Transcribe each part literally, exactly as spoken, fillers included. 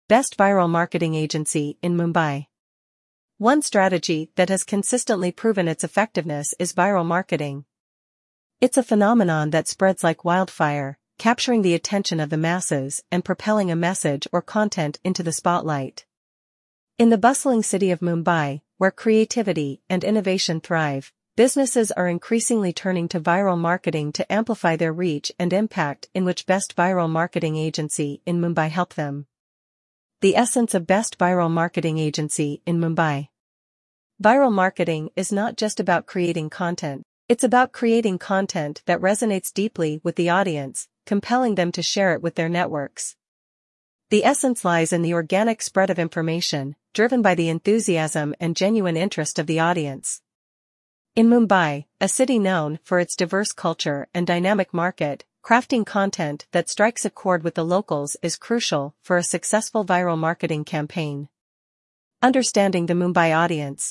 Best Viral Marketing Agency in Mumbai. One strategy that has consistently proven its effectiveness is viral marketing. It's a phenomenon that spreads like wildfire, capturing the attention of the masses and propelling a message or content into the spotlight. In the bustling city of Mumbai, where creativity and innovation thrive, businesses are increasingly turning to viral marketing to amplify their reach and impact, in which Best Viral Marketing Agency in Mumbai help them. The essence of Best Viral Marketing Agency in Mumbai. Viral marketing is not just about creating content, it's about creating content that resonates deeply with the audience, compelling them to share it with their networks. The essence lies in the organic spread of information, driven by the enthusiasm and genuine interest of the audience. In Mumbai, a city known for its diverse culture and dynamic market, crafting content that strikes a chord with the locals is crucial for a successful viral marketing campaign. Understanding the Mumbai audience.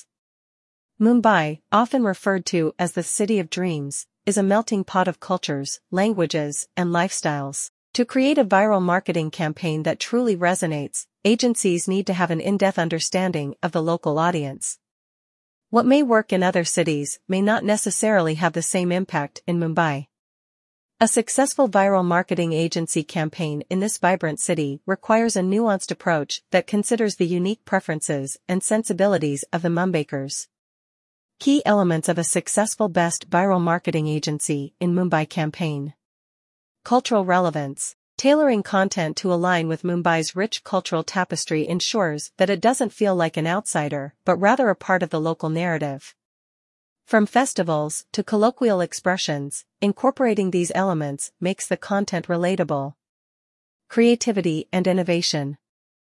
Mumbai, often referred to as the City of Dreams, is a melting pot of cultures, languages, and lifestyles. To create a viral marketing campaign that truly resonates, agencies need to have an in-depth understanding of the local audience. What may work in other cities may not necessarily have the same impact in Mumbai. A successful viral marketing agency campaign in this vibrant city requires a nuanced approach that considers the unique preferences and sensibilities of the Mumbaikars. Key elements of a successful Best Viral Marketing Agency in Mumbai campaign. Cultural relevance. Tailoring content to align with Mumbai's rich cultural tapestry ensures that it doesn't feel like an outsider, but rather a part of the local narrative. From festivals to colloquial expressions, incorporating these elements makes the content relatable. Creativity and innovation.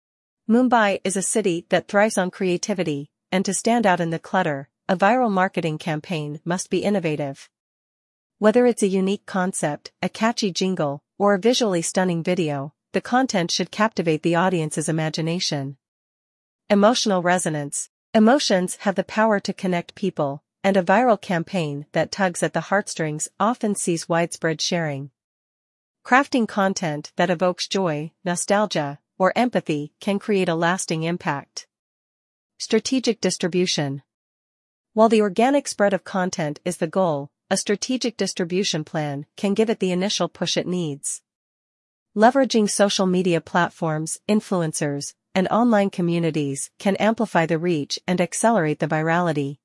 Mumbai is a city that thrives on creativity, and to stand out in the clutter, a viral marketing campaign must be innovative. Whether it's a unique concept, a catchy jingle, or a visually stunning video, the content should captivate the audience's imagination. Emotional resonance. Emotions have the power to connect people, and a viral campaign that tugs at the heartstrings often sees widespread sharing. Crafting content that evokes joy, nostalgia, or empathy can create a lasting impact. Strategic distribution. While the organic spread of content is the goal, a strategic distribution plan can give it the initial push it needs. Leveraging social media platforms, influencers, and online communities can amplify the reach and accelerate the virality.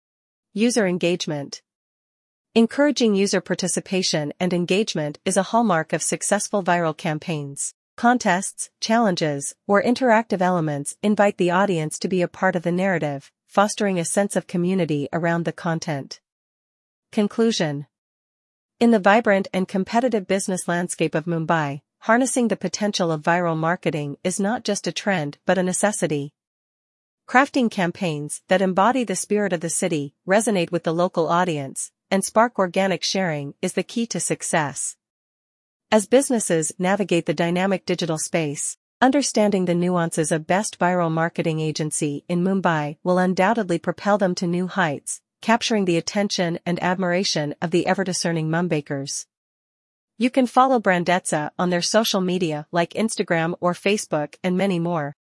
User engagement. Encouraging user participation and engagement is a hallmark of successful viral campaigns. Contests, challenges, or interactive elements invite the audience to be a part of the narrative, fostering a sense of community around the content. Conclusion. In the vibrant and competitive business landscape of Mumbai, harnessing the potential of viral marketing is not just a trend but a necessity. Crafting campaigns that embody the spirit of the city, resonate with the local audience, and spark organic sharing is the key to success. As businesses navigate the dynamic digital space, understanding the nuances of Best Viral Marketing Agency in Mumbai will undoubtedly propel them to new heights, capturing the attention and admiration of the ever-discerning Mumbaikars. You can follow Brandezza on their social media like Instagram or Facebook and many more.